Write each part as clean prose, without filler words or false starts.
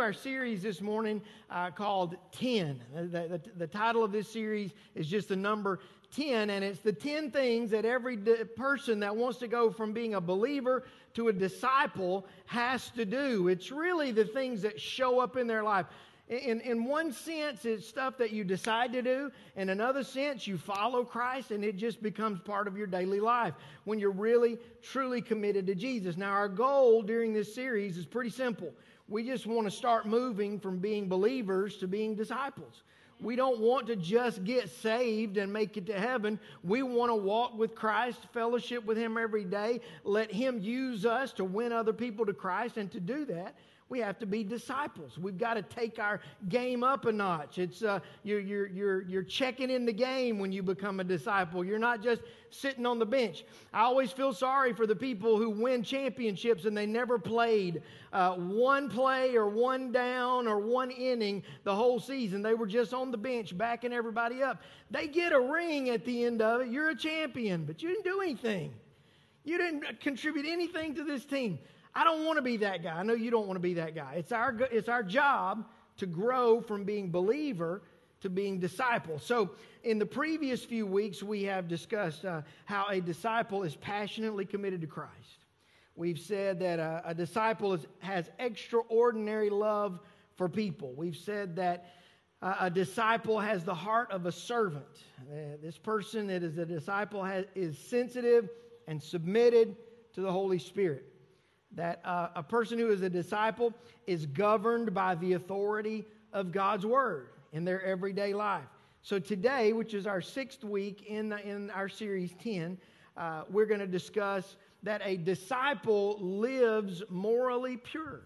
our series this morning called 10. The title of this series is just the number 10, and it's the 10 things that every person that wants to go from being a believer to a disciple has to do. It's really the things that show up in their life. In one sense, it's stuff that you decide to do. In another sense, you follow Christ, and it just becomes part of your daily life when you're really, truly committed to Jesus. Now, our goal during this series is pretty simple. We just want to start moving from being believers to being disciples. We don't want to just get saved and make it to heaven. We want to walk with Christ, fellowship with Him every day, let Him use us to win other people to Christ, and to do that, we have to be disciples. We've got to take our game up a notch. It's you're checking in the game when you become a disciple. You're not just sitting on the bench. I always feel sorry for the people who win championships and they never played one play or one down or one inning the whole season. They were just on the bench backing everybody up. They get a ring at the end of it. You're a champion, but you didn't do anything. You didn't contribute anything to this team. I don't want to be that guy. I know you don't want to be that guy. It's our job to grow from being believer to being disciple. So in the previous few weeks, we have discussed how a disciple is passionately committed to Christ. We've said that a disciple has extraordinary love for people. We've said that a disciple has the heart of a servant. This person that is a disciple is sensitive and submitted to the Holy Spirit. That a person who is a disciple is governed by the authority of God's Word in their everyday life. So today, which is our 6th week in our series 10, we're going to discuss that a disciple lives morally pure.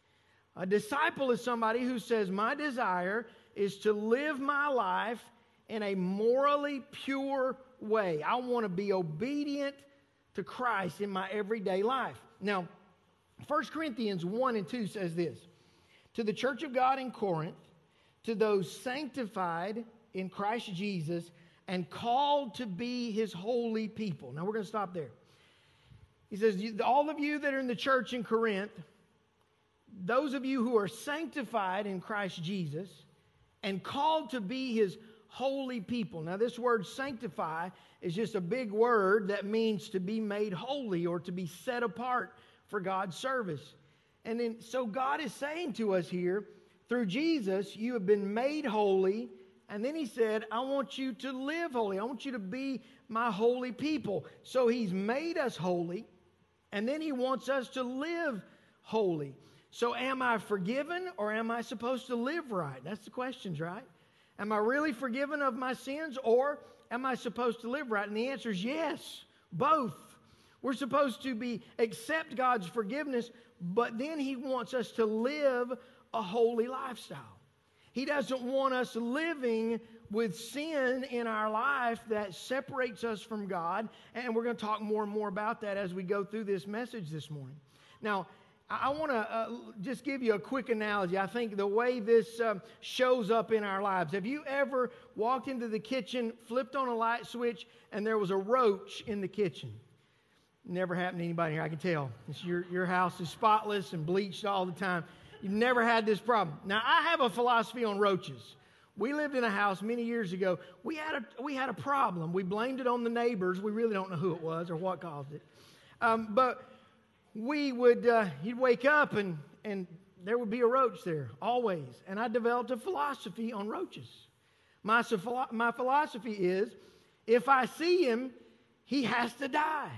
A disciple is somebody who says, my desire is to live my life in a morally pure way. I want to be obedient to Christ in my everyday life. Now, 1 Corinthians 1 and 2 says this: to the church of God in Corinth, to those sanctified in Christ Jesus and called to be His holy people. Now we're going to stop there. He says, all of you that are in the church in Corinth, those of you who are sanctified in Christ Jesus and called to be His holy people. Now this word sanctify is just a big word that means to be made holy or to be set apart for God's service. And then, so God is saying to us here, through Jesus, you have been made holy. And then He said, I want you to live holy. I want you to be my holy people. So He's made us holy. And then He wants us to live holy. So am I forgiven or am I supposed to live right? That's the questions, right? Am I really forgiven of my sins or am I supposed to live right? And the answer is yes, both. We're supposed to accept God's forgiveness, but then He wants us to live a holy lifestyle. He doesn't want us living with sin in our life that separates us from God, and we're going to talk more and more about that as we go through this message this morning. Now, I want to just give you a quick analogy. I think the way this shows up in our lives. Have you ever walked into the kitchen, flipped on a light switch, and there was a roach in the kitchen? Never happened to anybody here, I can tell. Your house is spotless and bleached all the time. You've never had this problem. Now, I have a philosophy on roaches. We lived in a house many years ago. We had a problem. We blamed it on the neighbors. We really don't know who it was or what caused it. But we would, you'd wake up and there would be a roach there, always. And I developed a philosophy on roaches. My philosophy is, if I see him, he has to die.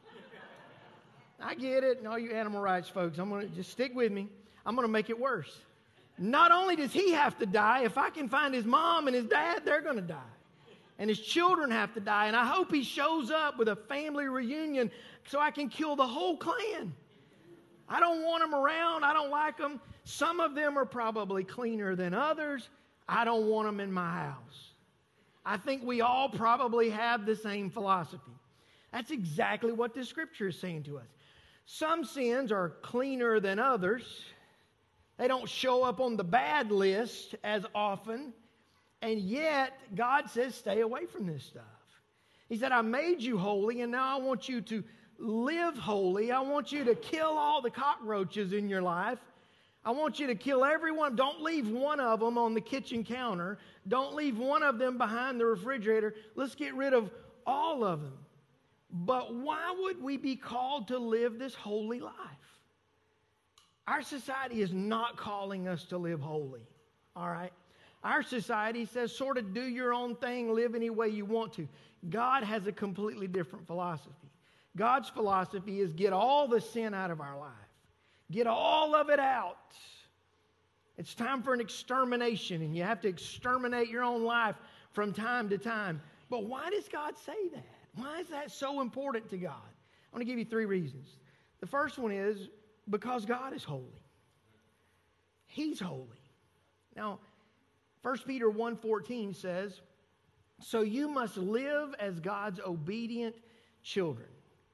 I get it. And all you animal rights folks, I'm going to just stick with me. I'm going to make it worse. Not only does he have to die, if I can find his mom and his dad, they're going to die. And his children have to die. And I hope he shows up with a family reunion so I can kill the whole clan. I don't want them around. I don't like them. Some of them are probably cleaner than others. I don't want them in my house. I think we all probably have the same philosophy. That's exactly what this scripture is saying to us. Some sins are cleaner than others. They don't show up on the bad list as often. And yet, God says, stay away from this stuff. He said, I made you holy, and now I want you to live holy. I want you to kill all the cockroaches in your life. I want you to kill everyone. Don't leave one of them on the kitchen counter. Don't leave one of them behind the refrigerator. Let's get rid of all of them. But why would we be called to live this holy life? Our society is not calling us to live holy, all right? Our society says sort of do your own thing, live any way you want to. God has a completely different philosophy. God's philosophy is get all the sin out of our life. Get all of it out. It's time for an extermination, and you have to exterminate your own life from time to time. But why does God say that? Why is that so important to God? I want to give you 3 reasons. The first one is because God is holy. He's holy. Now, 1 Peter 1:14 says, so you must live as God's obedient children.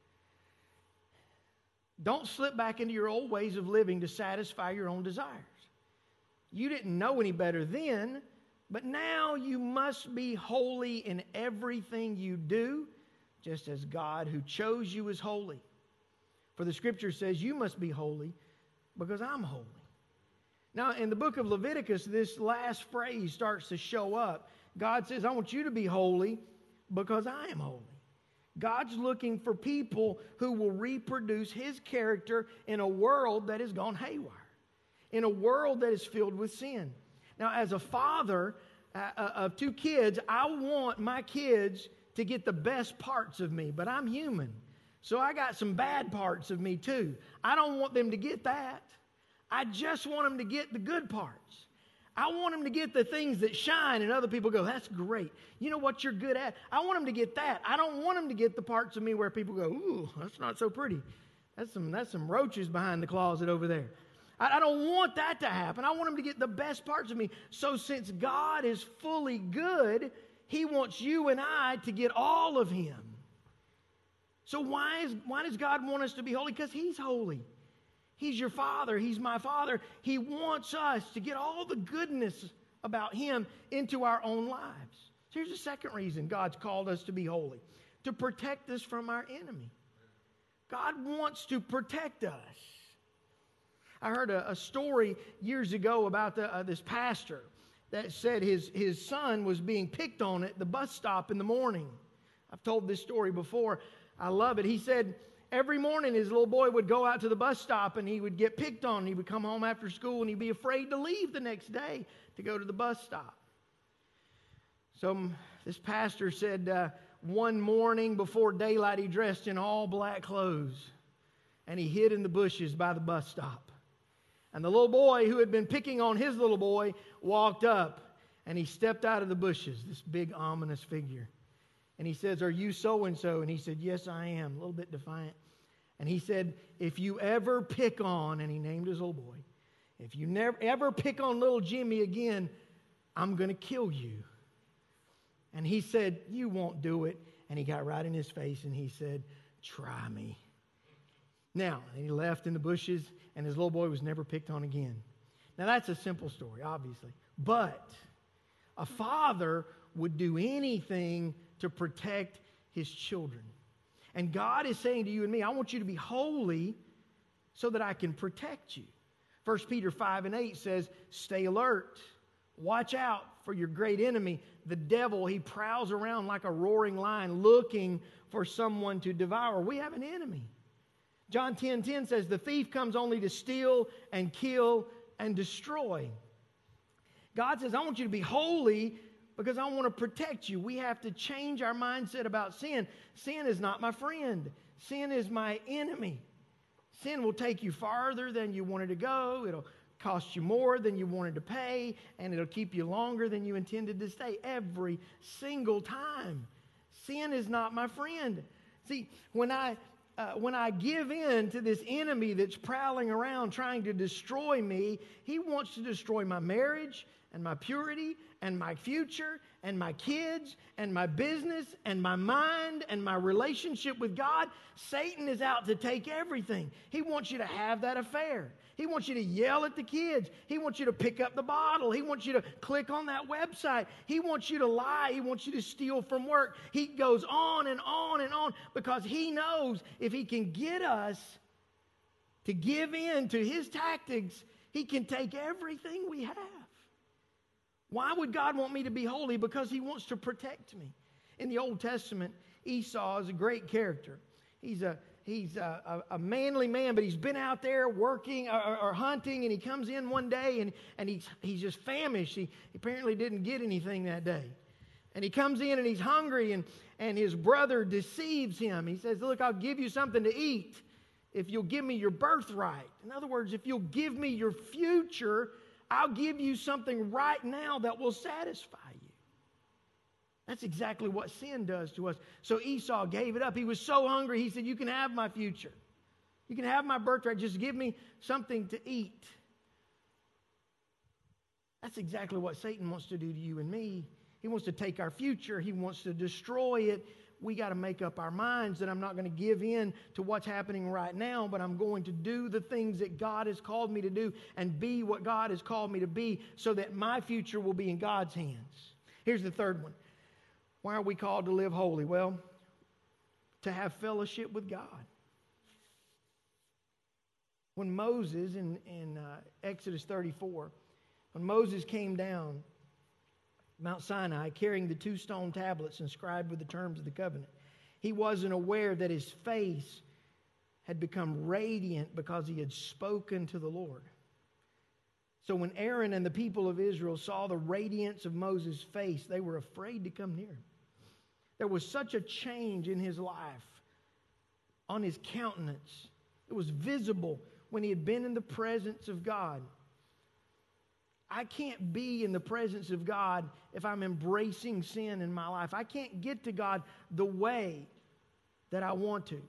Don't slip back into your old ways of living to satisfy your own desires. You didn't know any better then, but now you must be holy in everything you do, just as God who chose you is holy. For the scripture says you must be holy because I'm holy. Now, in the book of Leviticus, this last phrase starts to show up. God says, I want you to be holy because I am holy. God's looking for people who will reproduce His character in a world that has gone haywire, in a world that is filled with sin. Now, as a father of 2 kids, I want my kids to get the best parts of me, but I'm human. So I got some bad parts of me too. I don't want them to get that. I just want them to get the good parts. I want them to get the things that shine and other people go, that's great. You know what you're good at? I want them to get that. I don't want them to get the parts of me where people go, ooh, that's not so pretty. That's some roaches behind the closet over there. I don't want that to happen. I want them to get the best parts of me. So since God is fully good, He wants you and I to get all of Him. So why does God want us to be holy? Because He's holy. He's your Father. He's my Father. He wants us to get all the goodness about Him into our own lives. So here's the second reason God's called us to be holy. To protect us from our enemy. God wants to protect us. I heard a story years ago about this pastor that said his son was being picked on at the bus stop in the morning. I've told this story before. I love it. He said every morning his little boy would go out to the bus stop and he would get picked on. He would come home after school and he'd be afraid to leave the next day to go to the bus stop. So this pastor said one morning before daylight he dressed in all black clothes and he hid in the bushes by the bus stop. And the little boy who had been picking on his little boy walked up and he stepped out of the bushes, this big ominous figure. And he says, are you so-and-so? And he said, yes, I am, a little bit defiant. And he said, if you ever pick on, and he named his little boy, if you never ever pick on little Jimmy again, I'm going to kill you. And he said, you won't do it. And he got right in his face and he said, try me. Now, and he left in the bushes and his little boy was never picked on again. Now, that's a simple story, obviously. But a father would do anything to protect his children. And God is saying to you and me, I want you to be holy so that I can protect you. 1 Peter 5:8 says, stay alert. Watch out for your great enemy, the devil. He prowls around like a roaring lion looking for someone to devour. We have an enemy. John 10:10 says, the thief comes only to steal and kill and destroy. God says, I want you to be holy because I want to protect you. We have to change our mindset about sin. Sin is not my friend. Sin is my enemy. Sin will take you farther than you wanted to go. It'll cost you more than you wanted to pay, and it'll keep you longer than you intended to stay every single time. Sin is not my friend. See, when I give in to this enemy that's prowling around trying to destroy me, he wants to destroy my marriage and my purity and my future and my kids and my business and my mind and my relationship with God. Satan is out to take everything. He wants you to have that affair. He wants you to yell at the kids. He wants you to pick up the bottle. He wants you to click on that website. He wants you to lie. He wants you to steal from work. He goes on and on and on because he knows if he can get us to give in to his tactics, He can take everything we have. Why would God want me to be holy? Because He wants to protect me. In the Old Testament, Esau is a great character. He's a manly man, but he's been out there working or hunting, and he comes in one day and he's just famished. He apparently didn't get anything that day. And he comes in and he's hungry, and his brother deceives him. He says, look, I'll give you something to eat if you'll give me your birthright. In other words, if you'll give me your future, I'll give you something right now that will satisfy you. That's exactly what sin does to us. So Esau gave it up. He was so hungry, he said, you can have my future. You can have my birthright. Just give me something to eat. That's exactly what Satan wants to do to you and me. He wants to take our future. He wants to destroy it. We got to make up our minds that I'm not going to give in to what's happening right now, but I'm going to do the things that God has called me to do and be what God has called me to be so that my future will be in God's hands. Here's the third one. Why are we called to live holy? Well, to have fellowship with God. When Moses, in Exodus 34, when Moses came down Mount Sinai carrying the 2 stone tablets inscribed with the terms of the covenant, he wasn't aware that his face had become radiant because he had spoken to the Lord. So when Aaron and the people of Israel saw the radiance of Moses' face, they were afraid to come near him. There was such a change in his life, on his countenance. It was visible when he had been in the presence of God. I can't be in the presence of God if I'm embracing sin in my life. I can't get to God the way that I want to.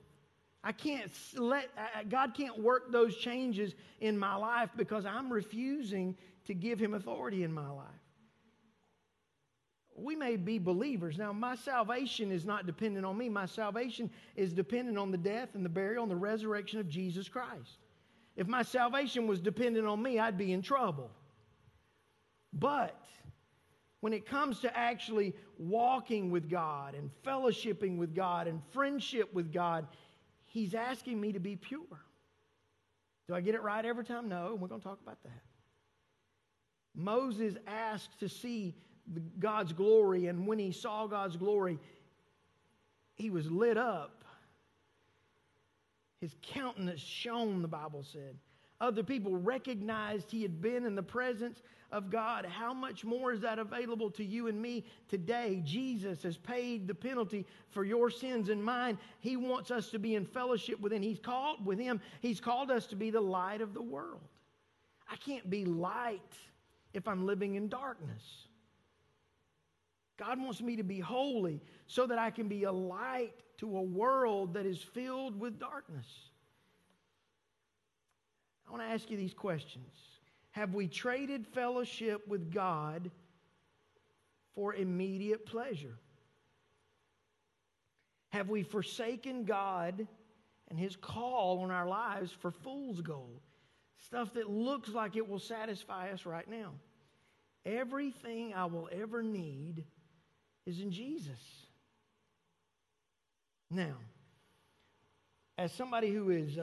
God can't work those changes in my life because I'm refusing to give Him authority in my life. We may be believers. Now, my salvation is not dependent on me. My salvation is dependent on the death and the burial and the resurrection of Jesus Christ. If my salvation was dependent on me, I'd be in trouble. But when it comes to actually walking with God and fellowshipping with God and friendship with God, He's asking me to be pure. Do I get it right every time? No, we're going to talk about that. Moses asked to see God's glory, and when he saw God's glory, he was lit up. His countenance shone, the Bible said. Other people recognized he had been in the presence of God. How much more is that available to you and me today? Jesus has paid the penalty for your sins and mine. He wants us to be in fellowship with Him. He's called us to be the light of the world. I can't be light if I'm living in darkness. God wants me to be holy so that I can be a light to a world that is filled with darkness. I want to ask you these questions. Have we traded fellowship with God for immediate pleasure? Have we forsaken God and His call on our lives for fool's gold? Stuff that looks like it will satisfy us right now. Everything I will ever need is in Jesus. Now, as somebody who is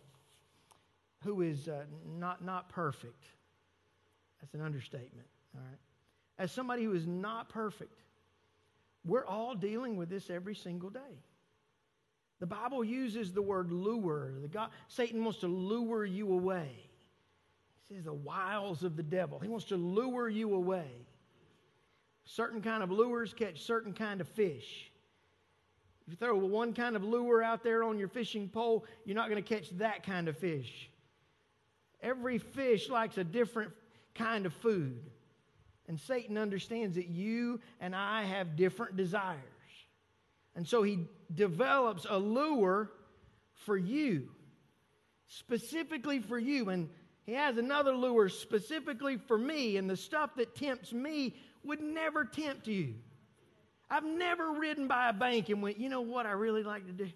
not perfect, that's an understatement, all right? As somebody who is not perfect, we're all dealing with this every single day. The Bible uses the word lure. Satan wants to lure you away. He says the wiles of the devil. He wants to lure you away. Certain kind of lures catch certain kind of fish. If you throw one kind of lure out there on your fishing pole, you're not going to catch that kind of fish. Every fish likes a different kind of food. And Satan understands that you and I have different desires. And so he develops a lure for you, specifically for you. And he has another lure specifically for me. And the stuff that tempts me would never tempt you. I've never ridden by a bank and went, you know what I really like to do?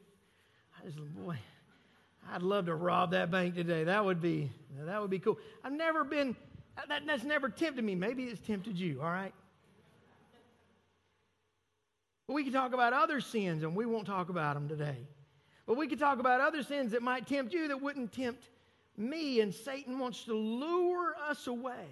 I'd love to rob that bank today. That would be cool. I've never been, that's never tempted me. Maybe it's tempted you, all right? But we can talk about other sins, and we won't talk about them today. But we could talk about other sins that might tempt you that wouldn't tempt me, and Satan wants to lure us away.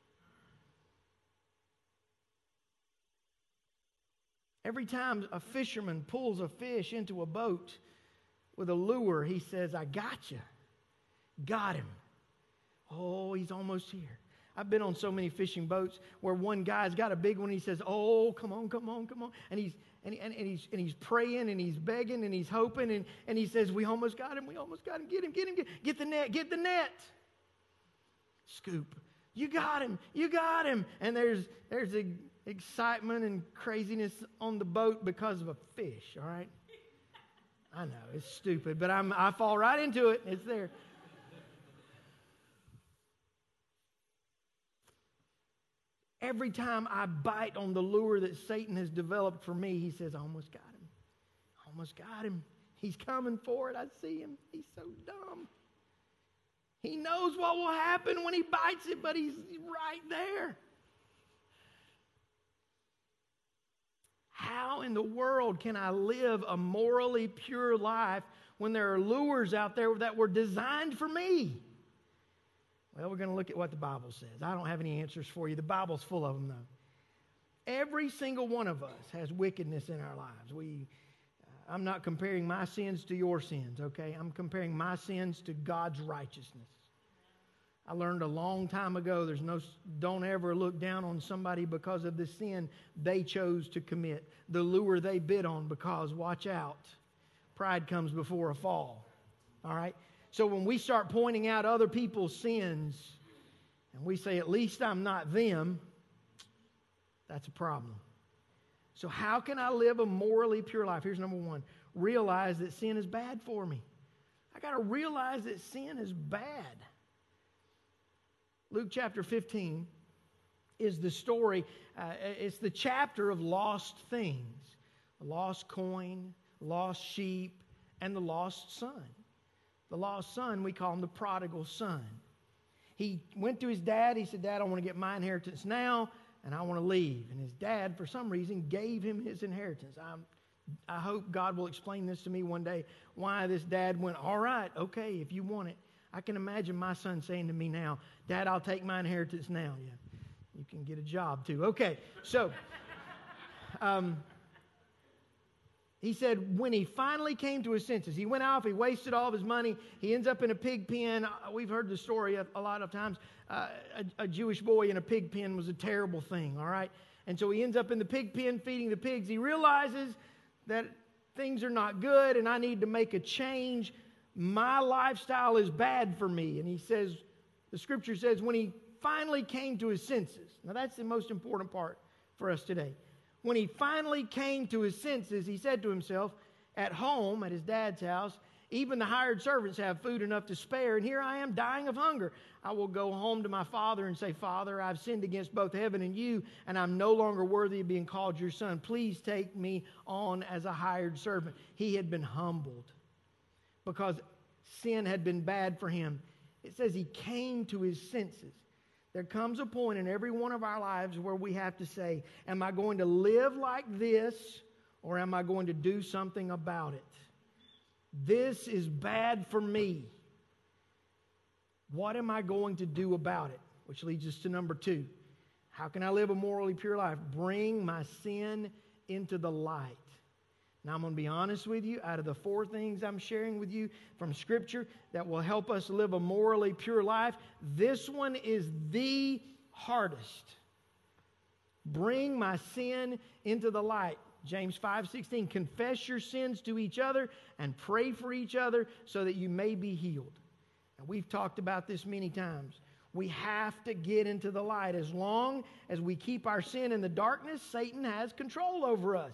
Every time a fisherman pulls a fish into a boat with a lure, he says, I got you. Got him. Oh, he's almost here. I've been on so many fishing boats where one guy's got a big one. He says, oh, come on, come on, come on. And he's praying and he's begging and he's hoping. And he says, we almost got him. We almost got him. Get him, get him, get the net, get the net. Scoop. You got him. You got him. And there's excitement and craziness on the boat because of a fish, all right? I know, it's stupid, but I fall right into it. It's there. Every time I bite on the lure that Satan has developed for me, he says, I almost got him. I almost got him. He's coming for it. I see him. He's so dumb. He knows what will happen when he bites it, but he's right there. How in the world can I live a morally pure life when there are lures out there that were designed for me? Well, we're going to look at what the Bible says. I don't have any answers for you. The Bible's full of them, though. Every single one of us has wickedness in our lives. I'm not comparing my sins to your sins, okay? I'm comparing my sins to God's righteousness. I learned a long time ago, don't ever look down on somebody because of the sin they chose to commit, the lure they bit on, because, watch out, pride comes before a fall, all right? So when we start pointing out other people's sins, and we say, at least I'm not them, that's a problem. So how can I live a morally pure life? Here's number one. Realize that sin is bad for me. I got to realize that sin is bad. Luke chapter 15 is the story, it's the chapter of lost things. The lost coin, lost sheep, and the lost son. The lost son, we call him the prodigal son. He went to his dad. He said, Dad, I want to get my inheritance now, and I want to leave. And his dad, for some reason, gave him his inheritance. I hope God will explain this to me one day, why this dad went, all right, okay, if you want it. I can imagine my son saying to me now, Dad, I'll take my inheritance now. Yeah, you can get a job too. Okay, so he said when he finally came to his senses, he went off, he wasted all of his money, he ends up in a pig pen. We've heard the story a lot of times. A Jewish boy in a pig pen was a terrible thing, all right? And so he ends up in the pig pen feeding the pigs. He realizes that things are not good and I need to make a change. My lifestyle is bad for me. And he says, the scripture says, when he finally came to his senses. Now that's the most important part for us today. When he finally came to his senses, he said to himself, at home, at his dad's house, even the hired servants have food enough to spare, and here I am dying of hunger. I will go home to my father and say, Father, I've sinned against both heaven and you, and I'm no longer worthy of being called your son. Please take me on as a hired servant. He had been humbled because sin had been bad for him. It says he came to his senses. There comes a point in every one of our lives where we have to say, am I going to live like this or am I going to do something about it? This is bad for me. What am I going to do about it? Which leads us to number 2. How can I live a morally pure life? Bring my sin into the light. Now, I'm going to be honest with you. Out of the 4 things I'm sharing with you from Scripture that will help us live a morally pure life, this one is the hardest. Bring my sin into the light. James 5:16, confess your sins to each other and pray for each other so that you may be healed. And we've talked about this many times. We have to get into the light. As long as we keep our sin in the darkness, Satan has control over us.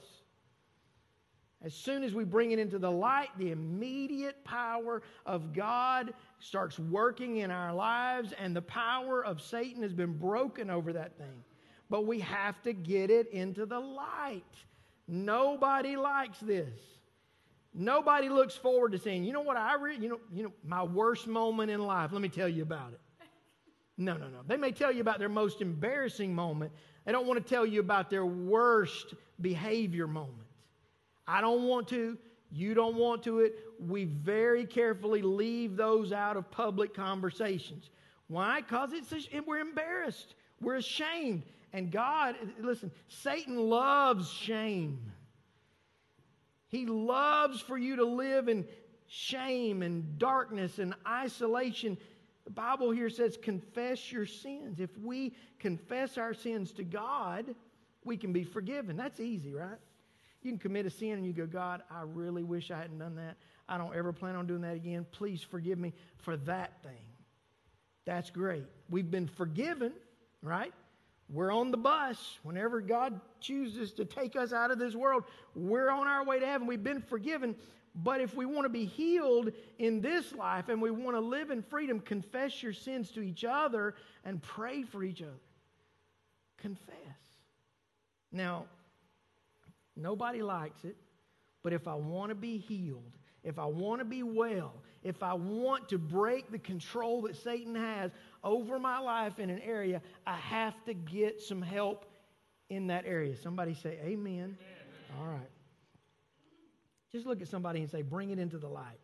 As soon as we bring it into the light, the immediate power of God starts working in our lives, and the power of Satan has been broken over that thing. But we have to get it into the light. Nobody likes this. Nobody looks forward to saying, you know what, my worst moment in life, let me tell you about it. No. They may tell you about their most embarrassing moment. They don't want to tell you about their worst behavior moment. I don't want to. you don't want to, we very carefully leave those out of public conversations. Why? Because we're embarrassed. We're ashamed. And God, listen, Satan loves shame. He loves for you to live in shame and darkness and isolation. The Bible here says, confess your sins. If we confess our sins to God, we can be forgiven. That's easy, right? You can commit a sin and you go, God, I really wish I hadn't done that. I don't ever plan on doing that again. Please forgive me for that thing. That's great. We've been forgiven, right? We're on the bus. Whenever God chooses to take us out of this world, we're on our way to heaven. We've been forgiven. But if we want to be healed in this life and we want to live in freedom, confess your sins to each other and pray for each other. Confess. Now, nobody likes it, but if I want to be healed, if I want to be well, if I want to break the control that Satan has over my life in an area, I have to get some help in that area. Somebody say amen. Amen. All right. Just look at somebody and say, bring it into the light.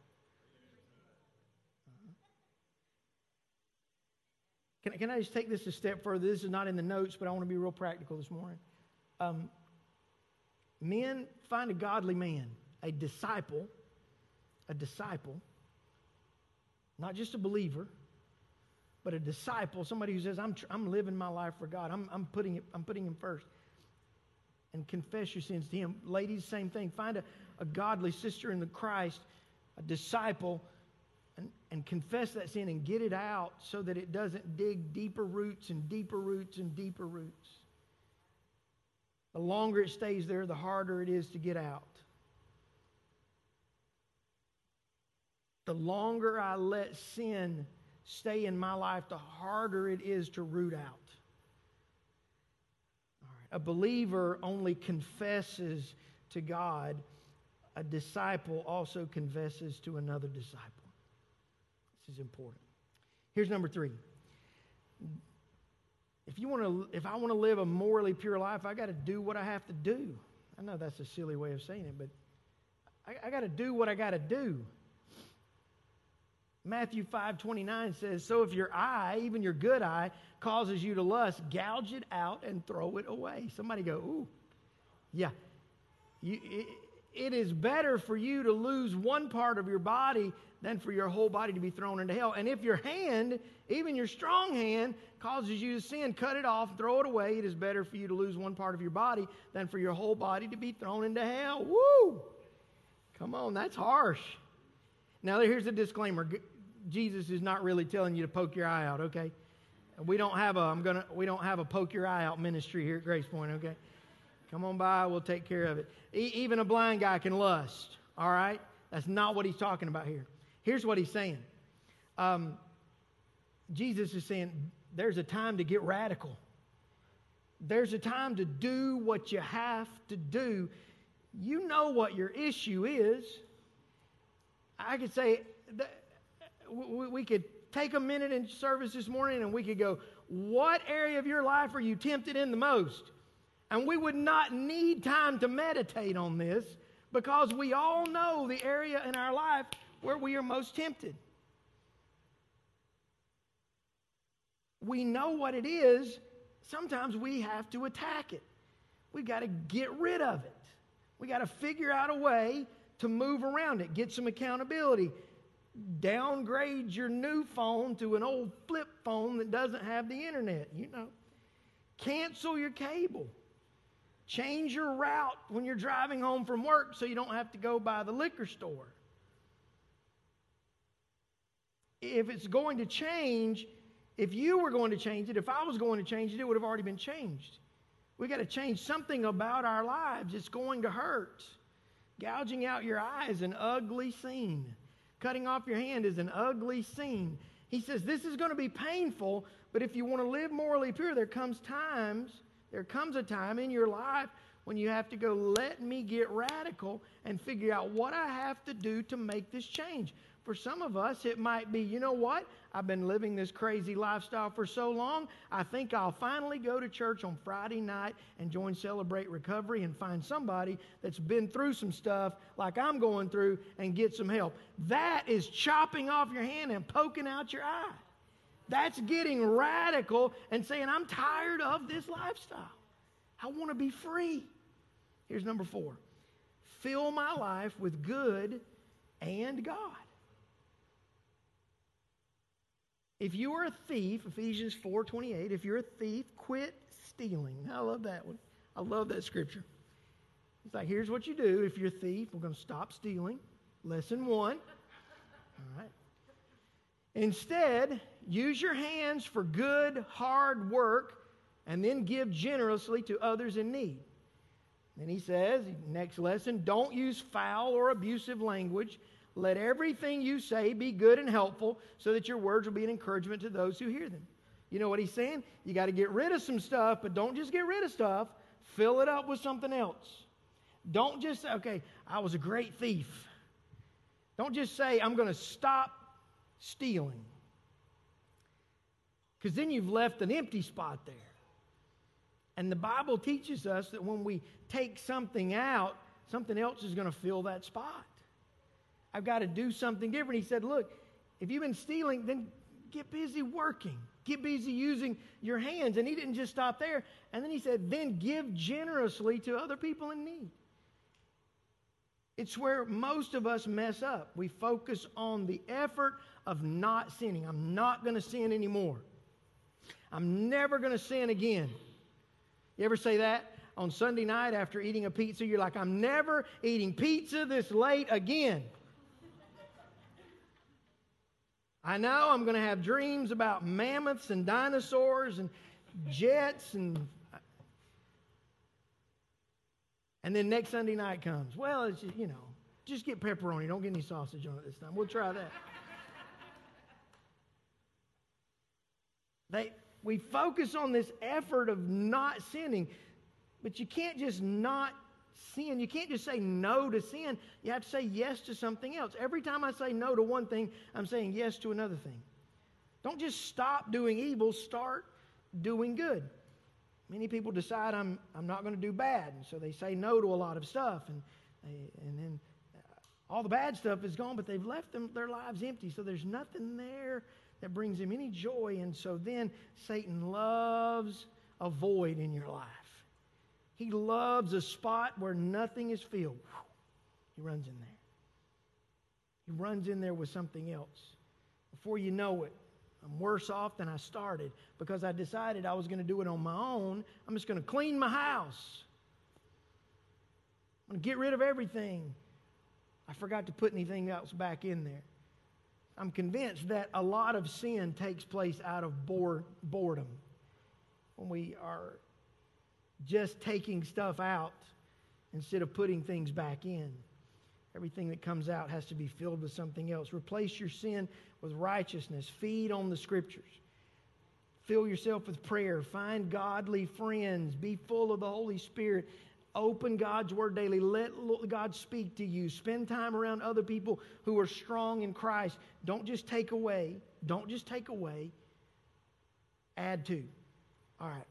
Can I just take this a step further? This is not in the notes, but I want to be real practical this morning. Men, find a godly man, a disciple, not just a believer, but a disciple, somebody who says, I'm living my life for God. I'm putting him first. And confess your sins to him. Ladies, same thing. Find a godly sister in the Christ, a disciple, and confess that sin and get it out so that it doesn't dig deeper roots and deeper roots and deeper roots. The longer it stays there, the harder it is to get out. The longer I let sin stay in my life, the harder it is to root out. All right. A believer only confesses to God. A disciple also confesses to another disciple. This is important. Here's number 3. If I want to live a morally pure life, I got to do what I have to do. I know that's a silly way of saying it, but I got to do what I got to do. Matthew 5:29 says, so if your eye, even your good eye, causes you to lust, gouge it out and throw it away. Somebody go, ooh. Yeah. It is better for you to lose one part of your body than for your whole body to be thrown into hell. And if your hand, even your strong hand, causes you to sin, cut it off, throw it away. It is better for you to lose one part of your body than for your whole body to be thrown into hell. Woo! Come on, that's harsh. Now, here's a disclaimer. Jesus is not really telling you to poke your eye out, okay? We don't have a poke your eye out ministry here at Grace Point, okay? Come on by, we'll take care of it. Even a blind guy can lust, all right? That's not what he's talking about here. Here's what he's saying. Jesus is saying there's a time to get radical. There's a time to do what you have to do. You know what your issue is. I could say, we could take a minute in service this morning and we could go, what area of your life are you tempted in the most? And we would not need time to meditate on this because we all know the area in our life where we are most tempted. We know what it is. Sometimes we have to attack it. We've got to get rid of it. We got to figure out a way to move around it, get some accountability. Downgrade your new phone to an old flip phone that doesn't have the internet, you know. Cancel your cable. Change your route when you're driving home from work so you don't have to go by the liquor store. If it's going to change, if you were going to change it, if I was going to change it, it would have already been changed. We got to change something about our lives. It's going to hurt. Gouging out your eye is an ugly scene. Cutting off your hand is an ugly scene. He says this is going to be painful, but if you want to live morally pure, there comes a time in your life when you have to go, let me get radical and figure out what I have to do to make this change. For some of us, it might be, you know what? I've been living this crazy lifestyle for so long, I think I'll finally go to church on Friday night and join Celebrate Recovery and find somebody that's been through some stuff like I'm going through and get some help. That is chopping off your hand and poking out your eye. That's getting radical and saying, I'm tired of this lifestyle. I want to be free. Here's number 4. Fill my life with good and God. If you are a thief, Ephesians 4:28, if you're a thief, quit stealing. I love that one. I love that scripture. It's like, here's what you do. If you're a thief, we're going to stop stealing. Lesson 1. All right. Instead, use your hands for good, hard work, and then give generously to others in need. Then he says, next lesson, don't use foul or abusive language. Let everything you say be good and helpful so that your words will be an encouragement to those who hear them. You know what he's saying? You got to get rid of some stuff, but don't just get rid of stuff. Fill it up with something else. Don't just say, okay, I was a great thief. Don't just say, I'm going to stop stealing. Because then you've left an empty spot there. And the Bible teaches us that when we take something out, something else is going to fill that spot. I've got to do something different. He said, look, if you've been stealing, then get busy working. Get busy using your hands. And he didn't just stop there. And then he said, then give generously to other people in need. It's where most of us mess up. We focus on the effort of not sinning. I'm not going to sin anymore. I'm never going to sin again. You ever say that? On Sunday night after eating a pizza, you're like, I'm never eating pizza this late again. I know I'm going to have dreams about mammoths and dinosaurs and jets and then next Sunday night comes. Well, it's just, just get pepperoni. Don't get any sausage on it this time. We'll try that. We focus on this effort of not sinning, but you can't just not sin. You can't just say no to sin. You have to say yes to something else. Every time I say no to one thing, I'm saying yes to another thing. Don't just stop doing evil, start doing good. Many people decide I'm not going to do bad, and so they say no to a lot of stuff, and then all the bad stuff is gone, but they've left their lives empty, so there's nothing there that brings them any joy, and so then Satan loves a void in your life. He loves a spot where nothing is filled. He runs in there. He runs in there with something else. Before you know it, I'm worse off than I started because I decided I was going to do it on my own. I'm just going to clean my house. I'm going to get rid of everything. I forgot to put anything else back in there. I'm convinced that a lot of sin takes place out of boredom. When we are just taking stuff out instead of putting things back in. Everything that comes out has to be filled with something else. Replace your sin with righteousness. Feed on the Scriptures. Fill yourself with prayer. Find godly friends. Be full of the Holy Spirit. Open God's Word daily. Let God speak to you. Spend time around other people who are strong in Christ. Don't just take away. Don't just take away. Add to. All right.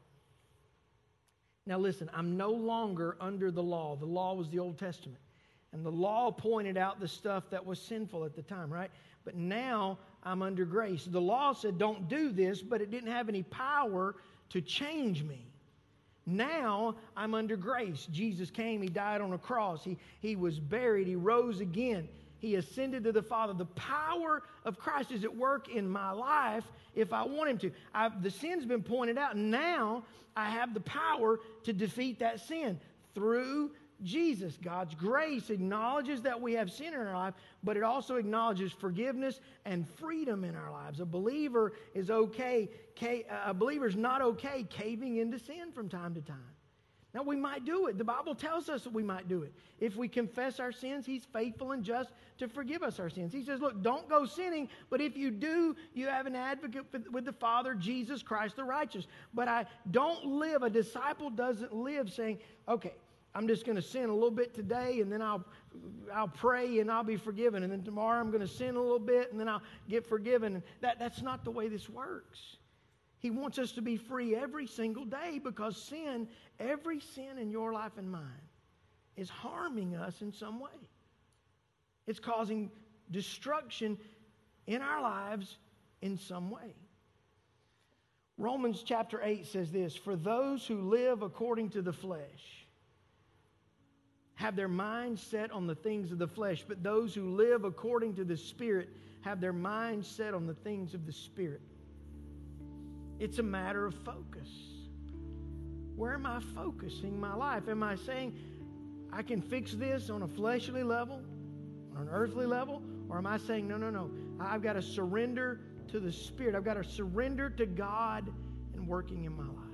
Now listen, I'm no longer under the law. The law was the Old Testament. And the law pointed out the stuff that was sinful at the time, right? But now I'm under grace. The law said don't do this, but it didn't have any power to change me. Now I'm under grace. Jesus came, He died on a cross. He was buried, He rose again. He ascended to the Father. The power of Christ is at work in my life if I want Him to. The sin's been pointed out. Now I have the power to defeat that sin through Jesus. God's grace acknowledges that we have sin in our life, but it also acknowledges forgiveness and freedom in our lives. A believer is okay. A believer's not okay caving into sin from time to time. Now, we might do it. The Bible tells us that we might do it. If we confess our sins, He's faithful and just to forgive us our sins. He says, look, don't go sinning, but if you do, you have an advocate with the Father, Jesus Christ the righteous. But a disciple doesn't live saying, okay, I'm just going to sin a little bit today, and then I'll pray and I'll be forgiven. And then tomorrow I'm going to sin a little bit, and then I'll get forgiven. That's not the way this works. He wants us to be free every single day, because sin, every sin in your life and mine, is harming us in some way. It's causing destruction in our lives in some way. Romans chapter 8 says this: for those who live according to the flesh have their mind set on the things of the flesh, but those who live according to the Spirit have their mind set on the things of the Spirit. It's a matter of focus. Where am I focusing my life? Am I saying I can fix this on a fleshly level, on an earthly level? Or am I saying, no, I've got to surrender to the Spirit. I've got to surrender to God and working in my life.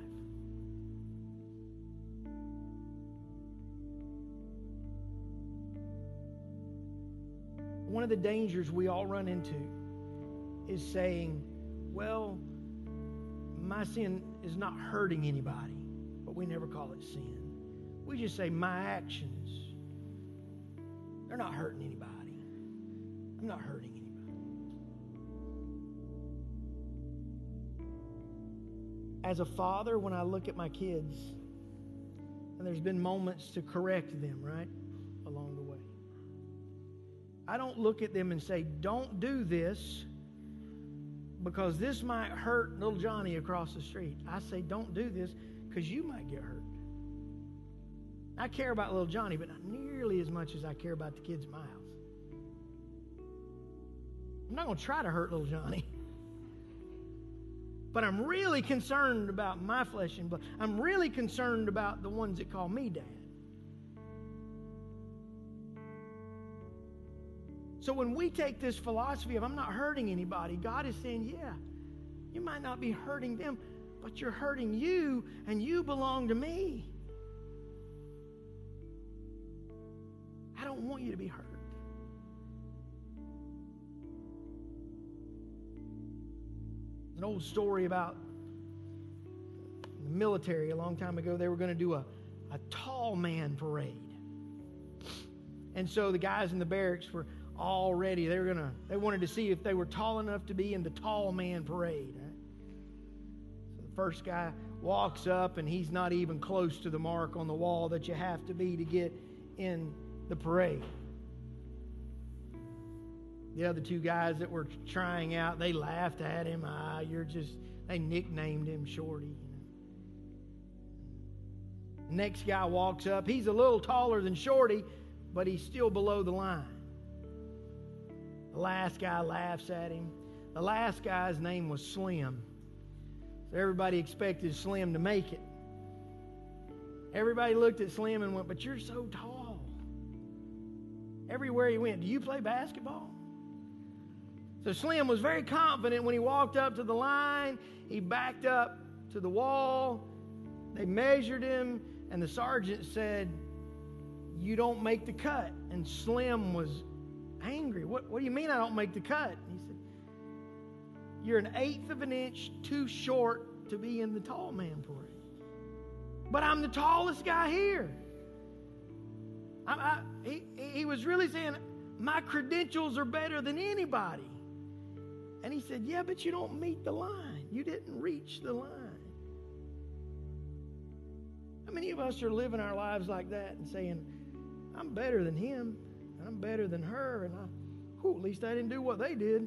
One of the dangers we all run into is saying, well, my sin is not hurting anybody, but we never call it sin. We just say, my actions, they're not hurting anybody. I'm not hurting anybody. As a father, when I look at my kids, and there's been moments to correct them, right, along the way, I don't look at them and say, don't do this because this might hurt little Johnny across the street. I say, don't do this because you might get hurt. I care about little Johnny, but not nearly as much as I care about the kids in my house. I'm not going to try to hurt little Johnny. But I'm really concerned about my flesh and blood. I'm really concerned about the ones that call me Dad. So when we take this philosophy of I'm not hurting anybody, God is saying, yeah, you might not be hurting them, but you're hurting you, and you belong to me. I don't want you to be hurt. An old story about the military a long time ago. They were going to do a tall man parade. And so the guys in the barracks were all ready. They wanted to see if they were tall enough to be in the tall man parade. Right? So the first guy walks up, and he's not even close to the mark on the wall that you have to be to get in the parade. The other two guys that were trying out, they laughed at him. They nicknamed him Shorty. The next guy walks up. He's a little taller than Shorty, but he's still below the line. The last guy laughs at him. The last guy's name was Slim. So everybody expected Slim to make it. Everybody looked at Slim and went, but you're so tall. Everywhere he went, do you play basketball? So Slim was very confident when he walked up to the line. He backed up to the wall. They measured him, and the sergeant said, you don't make the cut. And Slim was angry. What do you mean I don't make the cut? And he said, you're 1/8 of an inch too short to be in the tall man parade. But I'm the tallest guy here. He was really saying, my credentials are better than anybody. And he said, yeah, but you don't meet the line. You didn't reach the line. How many of us are living our lives like that and saying, I'm better than him, and I'm better than her, and at least I didn't do what they did.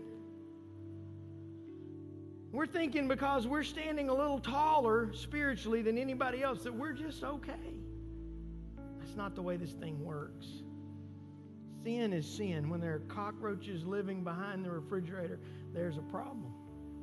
We're thinking because we're standing a little taller spiritually than anybody else that we're just okay. That's not the way this thing works. Sin is sin. When there are cockroaches living behind the refrigerator, there's a problem.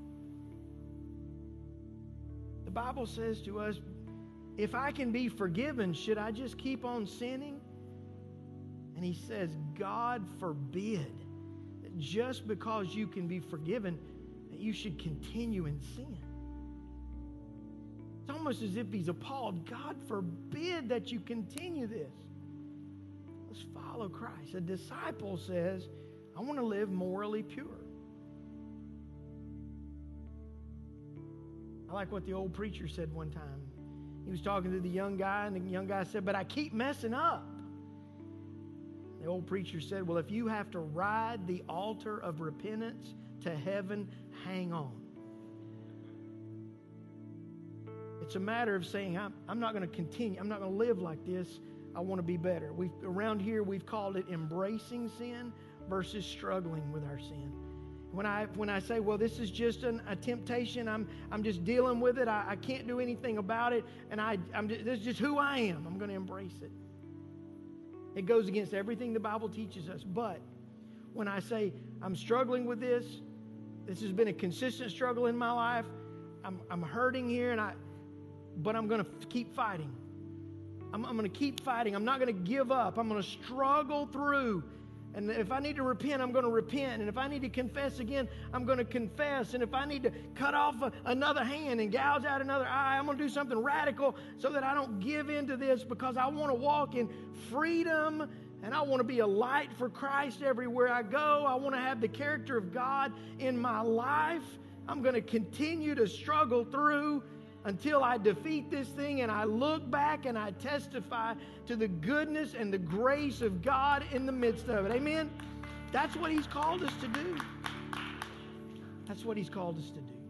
The Bible says to us, if I can be forgiven, should I just keep on sinning? And he says, God forbid that just because you can be forgiven, that you should continue in sin. It's almost as if he's appalled. God forbid that you continue this. Let's follow Christ. A disciple says, I want to live morally pure. I like what the old preacher said one time. He was talking to the young guy, and the young guy said, "But I keep messing up." The old preacher said, "Well, if you have to ride the altar of repentance to heaven, hang on." It's a matter of saying, I'm not going to continue. I'm not going to live like this. I want to be better. Around here, we've called it embracing sin versus struggling with our sin. When I say, well, this is just a temptation, I'm just dealing with it. I can't do anything about it, and this is just who I am. I'm going to embrace it. It goes against everything the Bible teaches us. But when I say I'm struggling with this has been a consistent struggle in my life. I'm hurting here, but I'm going to keep fighting. I'm going to keep fighting. I'm not going to give up. I'm going to struggle through. And if I need to repent, I'm going to repent. And if I need to confess again, I'm going to confess. And if I need to cut off another hand and gouge out another eye, I'm going to do something radical so that I don't give in to this, because I want to walk in freedom and I want to be a light for Christ everywhere I go. I want to have the character of God in my life. I'm going to continue to struggle through until I defeat this thing and I look back and I testify to the goodness and the grace of God in the midst of it. Amen? That's what He's called us to do. That's what He's called us to do.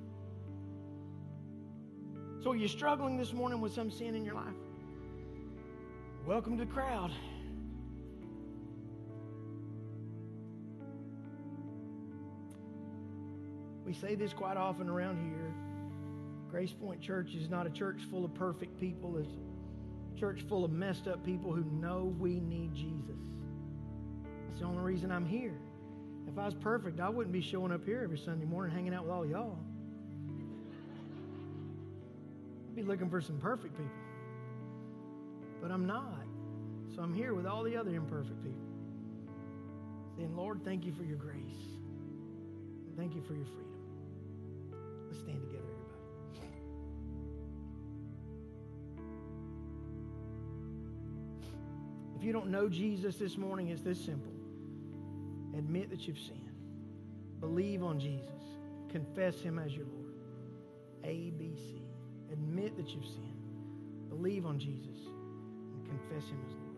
So are you struggling this morning with some sin in your life? Welcome to the crowd. We say this quite often around here. Grace Point Church is not a church full of perfect people. It's a church full of messed up people who know we need Jesus. That's the only reason I'm here. If I was perfect, I wouldn't be showing up here every Sunday morning hanging out with all y'all. I'd be looking for some perfect people. But I'm not. So I'm here with all the other imperfect people. Saying, Lord, thank you for your grace. Thank you for your freedom. Let's stand together, everybody. If you don't know Jesus this morning, it's this simple. Admit that you've sinned. Believe on Jesus. Confess Him as your Lord. A, B, C. Admit that you've sinned. Believe on Jesus. And confess Him as Lord.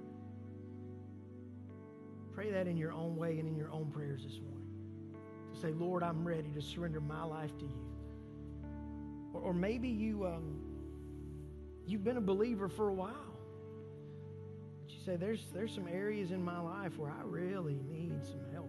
Pray that in your own way and in your own prayers this morning. To say, Lord, I'm ready to surrender my life to you. Or maybe you've been a believer for a while. But you say, there's some areas in my life where I really need some help.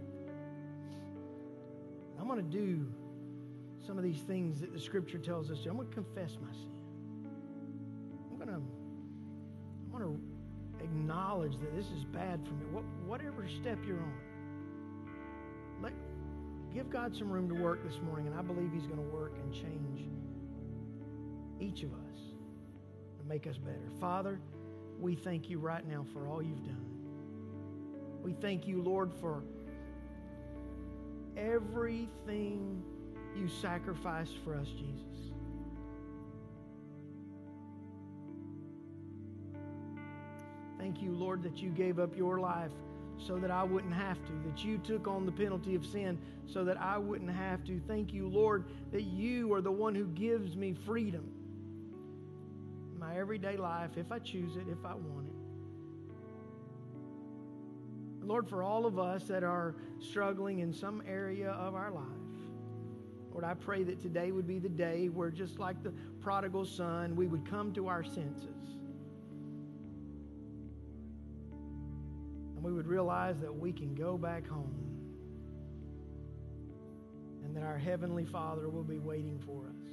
I'm going to do some of these things that the Scripture tells us to. I'm going to confess my sin. I'm going to acknowledge that this is bad for me. Whatever step you're on, give God some room to work this morning, and I believe He's going to work and change each of us to make us better. Father, we thank you right now for all you've done. We thank you, Lord, for everything you sacrificed for us, Jesus. Thank you, Lord, that you gave up your life so that I wouldn't have to, that you took on the penalty of sin so that I wouldn't have to. Thank you, Lord, that you are the one who gives me freedom in my everyday life, if I choose it, if I want it. Lord, for all of us that are struggling in some area of our life, Lord, I pray that today would be the day where, just like the prodigal son, we would come to our senses. And we would realize that we can go back home and that our Heavenly Father will be waiting for us.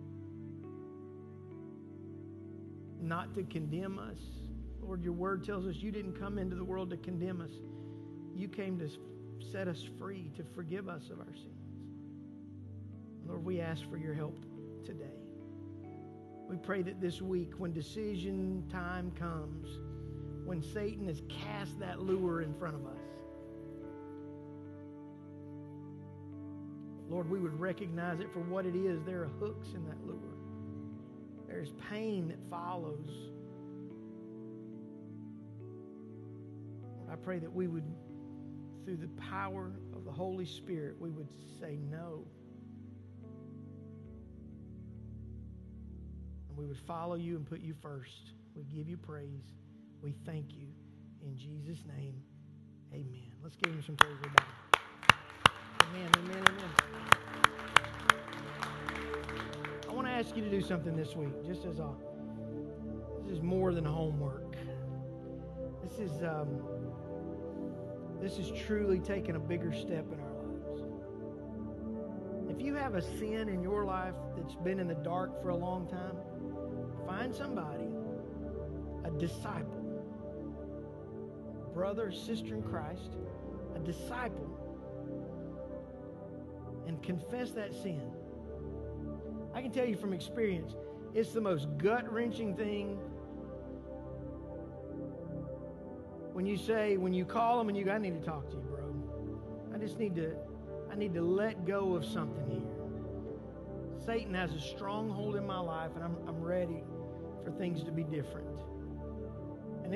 Not to condemn us. Lord, your word tells us you didn't come into the world to condemn us. You came to set us free, to forgive us of our sins. Lord, we ask for your help today. We pray that this week, when decision time comes, when Satan has cast that lure in front of us, Lord, we would recognize it for what it is. There are hooks in that lure. There's pain that follows. Lord, I pray that we would, through the power of the Holy Spirit, we would say no. and we would follow you and put you first. We give you praise. We thank you. In Jesus' name, amen. Let's give him some praise, everybody. Amen, amen, amen. I want to ask you to do something this week, this is more than homework. This is truly taking a bigger step in our lives. If you have a sin in your life that's been in the dark for a long time, find somebody, a disciple, brother, sister in Christ, a disciple, and confess that sin. I can tell you from experience, it's the most gut-wrenching thing when you call them and I need to talk to you, bro. I need to let go of something here. Satan has a stronghold in my life, and I'm ready for things to be different. And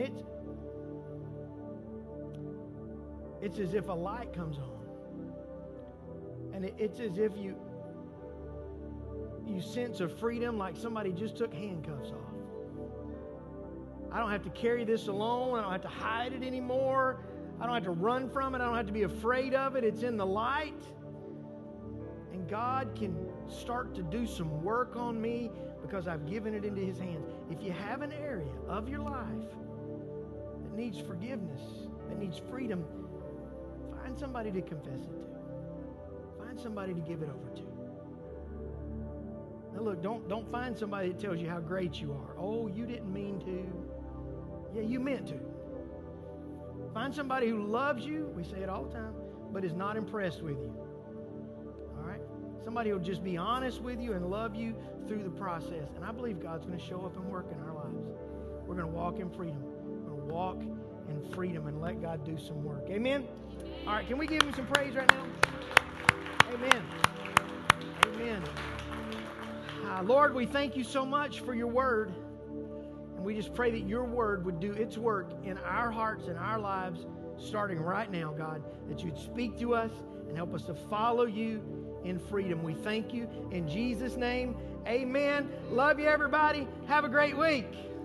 it's as if a light comes on. And it's as if you sense a freedom, like somebody just took handcuffs off. I don't have to carry this alone. I don't have to hide it anymore. I don't have to run from it. I don't have to be afraid of it. It's in the light. And God can start to do some work on me because I've given it into His hands. If you have an area of your life that needs forgiveness, that needs freedom, find somebody to confess it to. Find somebody to give it over to. Now look, don't find somebody that tells you how great you are. Oh, you didn't mean to. Yeah, you meant to. Find somebody who loves you, we say it all the time, but is not impressed with you. All right? Somebody who will just be honest with you and love you through the process. And I believe God's going to show up and work in our lives. We're going to walk in freedom. We're going to walk in freedom and let God do some work. Amen? All right, can we give Him some praise right now? Amen. Amen. Lord, we thank you so much for your word. And we just pray that your word would do its work in our hearts and our lives starting right now, God, that you'd speak to us and help us to follow you in freedom. We thank you in Jesus' name. Amen. Love you, everybody. Have a great week.